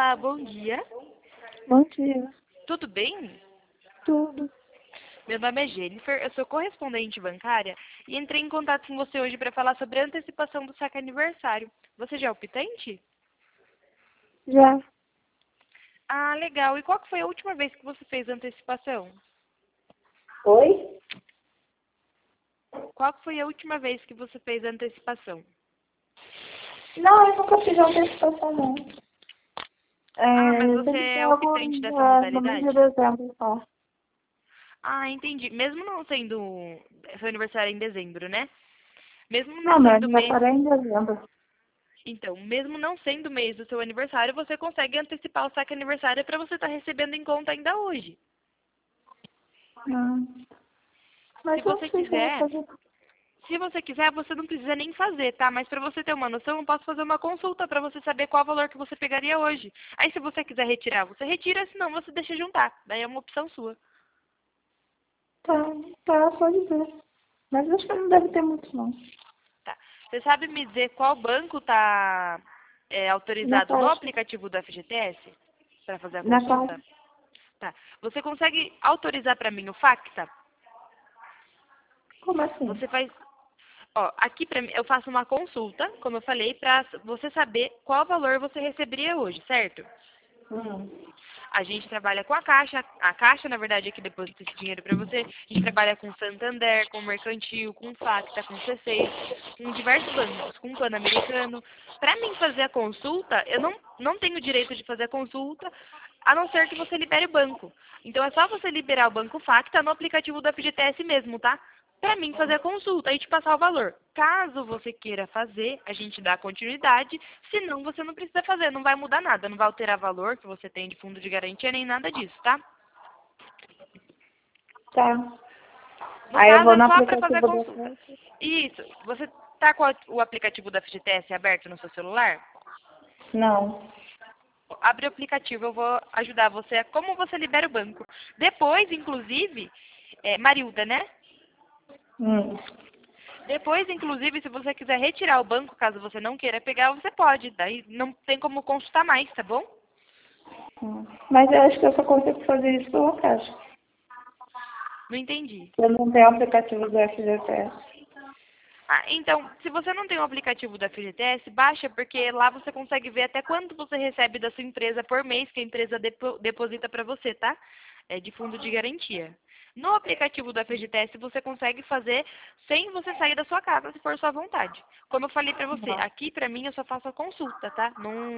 Olá, bom dia. Bom dia. Tudo bem? Tudo. Meu nome é Jennifer, eu sou correspondente bancária e entrei em contato com você hoje para falar sobre a antecipação do saque aniversário. Você já é optante? Já. Ah, legal. E qual que foi a última vez que você fez a antecipação? Oi? Qual que foi a última vez que você fez a antecipação? Não, eu nunca fiz antecipação, não. Ah, mas Eu você sempre é pago optante dessa no mês de modalidade? dezembro só. Ah, entendi. Mesmo não sendo seu aniversário em dezembro, né? Mesmo Não, não meu sendo mês. aniversário é em dezembro. Então, mesmo não sendo o mês do seu aniversário, você consegue antecipar o saque aniversário para você estar recebendo em conta ainda hoje. Não. Se Mas eu não você sei se eu vou quiser, fazer. você não precisa nem fazer, tá? Mas para você ter uma noção, eu posso fazer uma consulta para você saber qual valor que você pegaria hoje. Aí, se você quiser retirar, você retira, se não, você deixa juntar. Daí é uma opção sua. Tá, pode ver. Mas acho que não deve ter muito, não. Tá. Você sabe me dizer qual banco está Na autorizado no caixa. aplicativo do FGTS para fazer a Na consulta? caixa. Tá. Você consegue autorizar para mim o Facta? Como assim? Você faz. Ó, aqui pra mim, eu faço uma consulta, como eu falei, para você saber qual valor você receberia hoje, certo? Hum. A gente trabalha com a Caixa, na verdade, é que deposita esse dinheiro para você. A gente trabalha com Santander, com Mercantil, com Facta, com C6, com diversos bancos, com Pan-Americano. Para mim fazer a consulta, eu não tenho direito de fazer a consulta, a não ser que você libere o banco. Então é só você liberar o banco Facta no aplicativo do FGTS mesmo, tá? Para mim fazer a consulta e te passar o valor. Caso você queira fazer, a gente dá continuidade. Se não, você não precisa fazer, não vai mudar nada, não vai alterar valor que você tem de fundo de garantia nem nada disso, tá? Tá. No Aí eu caso, vou é no só para fazer a aplicativo da consulta. caixa. Isso. Você tá com o aplicativo da FGTS aberto no seu celular? Não. Abre o aplicativo, eu vou ajudar você a como você libera o banco. Depois, inclusive, Marilda, né? Hum. Depois, inclusive, se você quiser retirar o banco, caso você não queira pegar, você pode. Daí não tem como consultar mais, tá bom? Mas eu acho que eu só consigo fazer isso pela caixa. Não entendi. Eu não tenho aplicativo do FGTS. Ah, então, se você não tem o aplicativo da FGTS, baixa, porque lá você consegue ver até quanto você recebe da sua empresa por mês, que a empresa deposita para você, tá? É de fundo de garantia. No aplicativo do FGTS, você consegue fazer sem você sair da sua casa, se for sua vontade. Como eu falei para você, Não. aqui para mim eu só faço a consulta, tá?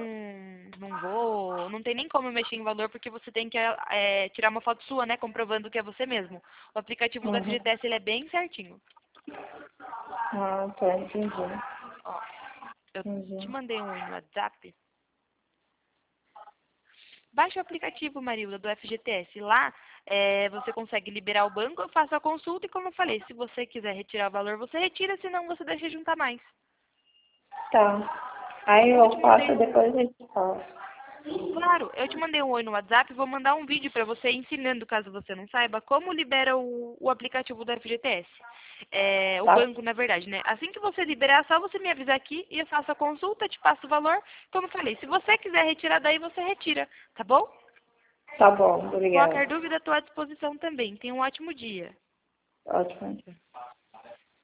Não tem nem como mexer em valor, porque você tem que tirar uma foto sua, né, comprovando que é você mesmo. O aplicativo do Uhum. FGTS, ele é bem certinho. Ah, tá, entendi. Ó, eu te Entendi. mandei um oi no WhatsApp. Baixa o aplicativo, Marilda, do FGTS. Lá você consegue liberar o banco, eu faço a consulta e, como eu falei, se você quiser retirar o valor, você retira, senão você deixa juntar mais. Tá. Aí Eu te eu mandei faço, um. depois a gente fala. Claro, eu te mandei um oi no WhatsApp, vou mandar um vídeo para você ensinando, caso você não saiba, como libera o aplicativo do FGTS. O Tá? banco, na verdade, né? Assim que você liberar, é só você me avisar aqui e eu faço a consulta, te passo o valor. Como eu falei, se você quiser retirar daí, você retira, tá bom? Tá bom, Qualquer obrigada. dúvida, estou à disposição também. Tenha um ótimo dia. Ótimo.